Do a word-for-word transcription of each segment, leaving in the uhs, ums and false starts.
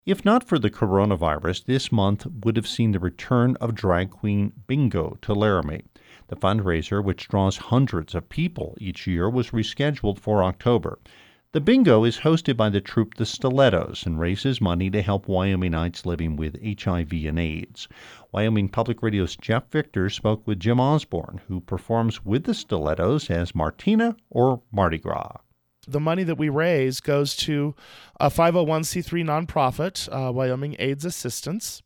If not for the coronavirus, this month would have seen the return of drag queen Bingo to Laramie. The fundraiser, which draws hundreds of people each year, was rescheduled for October. The bingo is hosted by the troupe The Stilettos and raises money to help Wyomingites living with H I V and AIDS. Wyoming Public Radio's Jeff Victor spoke with Jim Osborne, who performs with the Stilettos as Martina or Mardi Gras. The money that we raise goes to a five oh one c three nonprofit, uh, Wyoming AIDS Assistance.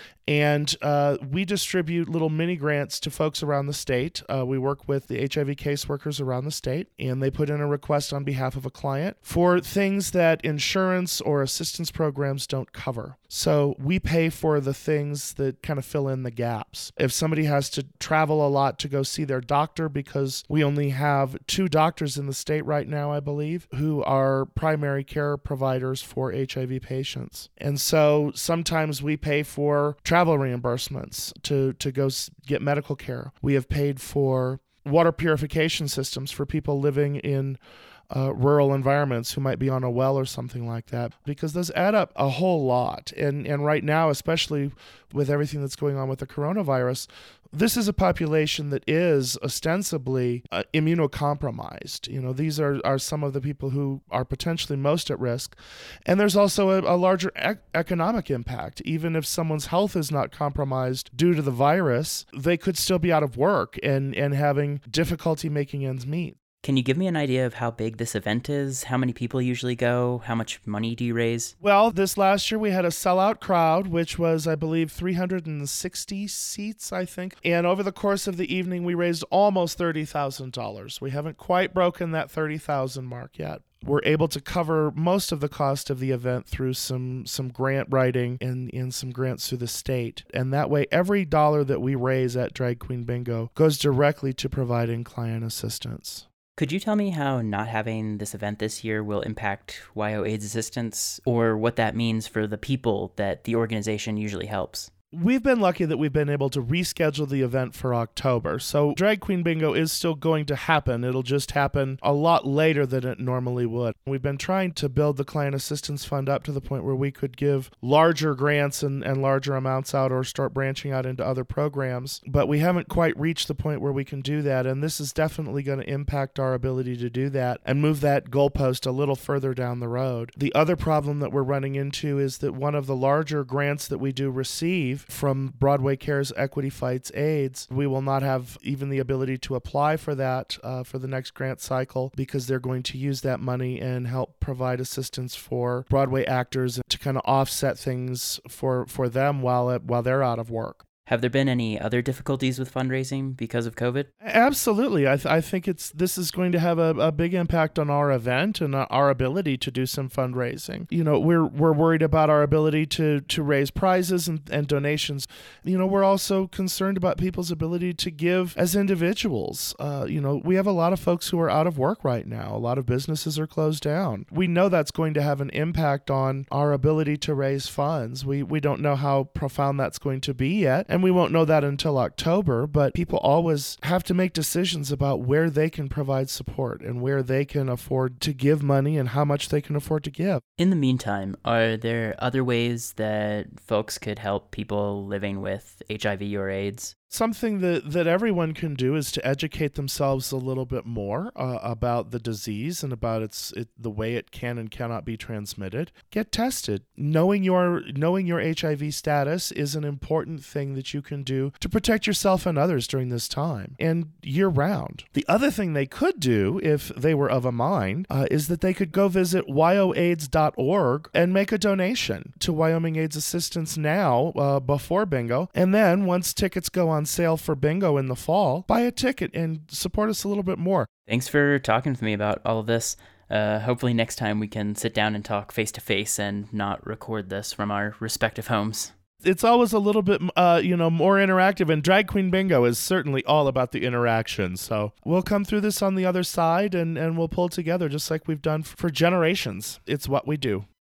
And uh, we distribute little mini grants to folks around the state. Uh, we work with the H I V caseworkers around the state, and they put in a request on behalf of a client for things that insurance or assistance programs don't cover. So we pay for the things that kind of fill in the gaps. If somebody has to travel a lot to go see their doctor, because we only have two doctors in the state right now, I believe, who are primary care providers for H I V patients. And so sometimes we pay for travel reimbursements to, to go get medical care. We have paid for water purification systems for people living in uh, rural environments who might be on a well or something like that, because those add up a whole lot. And, and right now, especially with everything that's going on with the coronavirus, this is a population that is ostensibly uh, immunocompromised. You know, these are, are some of the people who are potentially most at risk. And there's also a, a larger ec- economic impact. Even if someone's health is not compromised due to the virus, they could still be out of work and, and having difficulty making ends meet. Can you give me an idea of how big this event is? How many people usually go? How much money do you raise? Well, this last year we had a sellout crowd, which was, I believe, three hundred sixty seats, I think. And over the course of the evening, we raised almost thirty thousand dollars. We haven't quite broken that thirty thousand dollars mark yet. We're able to cover most of the cost of the event through some some grant writing and, and some grants through the state. And that way, every dollar that we raise at Drag Queen Bingo goes directly to providing client assistance. Could you tell me how not having this event this year will impact Y O AIDS Assistance, or what that means for the people that the organization usually helps? We've been lucky that we've been able to reschedule the event for October. So Drag Queen Bingo is still going to happen. It'll just happen a lot later than it normally would. We've been trying to build the Client Assistance Fund up to the point where we could give larger grants and, and larger amounts out or start branching out into other programs. But we haven't quite reached the point where we can do that. And this is definitely going to impact our ability to do that and move that goalpost a little further down the road. The other problem that we're running into is that one of the larger grants that we do receive from Broadway Cares Equity Fights AIDS, we will not have even the ability to apply for that uh, for the next grant cycle, because they're going to use that money and help provide assistance for Broadway actors to kind of offset things for, for them while it, while they're out of work. Have there been any other difficulties with fundraising because of COVID? Absolutely. I, th- I think it's this is going to have a, a big impact on our event and our ability to do some fundraising. You know, we're we're worried about our ability to to raise prizes and, and donations. You know, we're also concerned about people's ability to give as individuals. Uh, you know, we have a lot of folks who are out of work right now. A lot of businesses are closed down. We know that's going to have an impact on our ability to raise funds. We we don't know how profound that's going to be yet. And we won't know that until October, but people always have to make decisions about where they can provide support and where they can afford to give money and how much they can afford to give. In the meantime, are there other ways that folks could help people living with H I V or AIDS? Something that, that everyone can do is to educate themselves a little bit more uh, about the disease and about its it, the way it can and cannot be transmitted. Get tested. Knowing your knowing your H I V status is an important thing that you can do to protect yourself and others during this time and year round. The other thing they could do, if they were of a mind, uh, is that they could go visit Y O AIDS dot org and make a donation to Wyoming AIDS Assistance now uh, before Bingo. And then once tickets go on sale for Bingo in the fall, buy a ticket and support us a little bit more. Thanks for talking with me about all of this. Uh, hopefully next time we can sit down and talk face to face and not record this from our respective homes. It's always a little bit, uh, you know, more interactive, and Drag Queen Bingo is certainly all about the interaction. So we'll come through this on the other side, and, and we'll pull together just like we've done for generations. It's what we do.